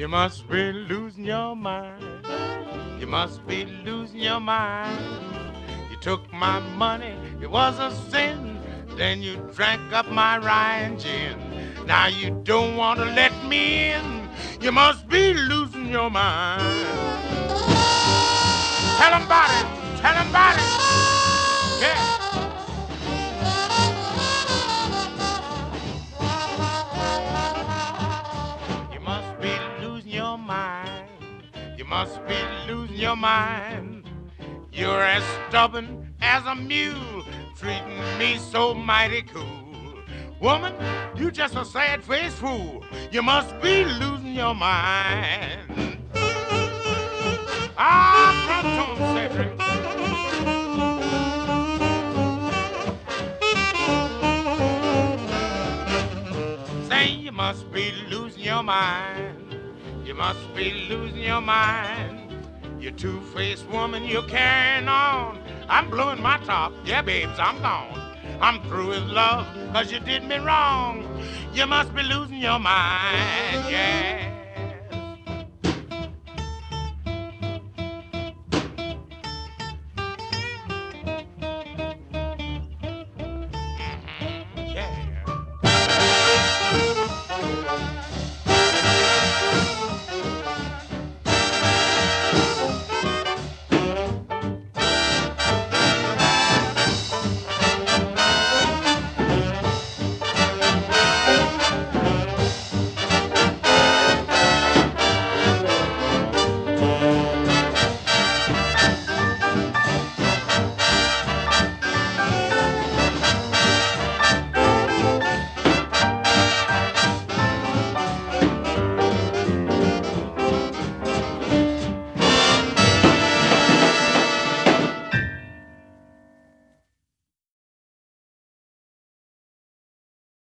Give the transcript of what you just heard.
You must be losing your mind. You must be losing your mind. You took my money, it was a sin. Then you drank up my rye and gin. Now you don't want to let me in. You must be losing your mind. Tell 'em about it. Tell 'em about it. Yeah. You must be losing your mind. You must be losing your mind. You're as stubborn as a mule, treating me so mighty cool. Woman, you just a sad-faced fool. You must be losing your mind. Ah, Pronto, Cedric. Say you must be losing your mind. You must be losing your mind. You two-faced woman, you're carrying on. I'm blowing my top. Yeah, babes, I'm gone. I'm through with love, 'cause you did me wrong. You must be losing your mind, yeah.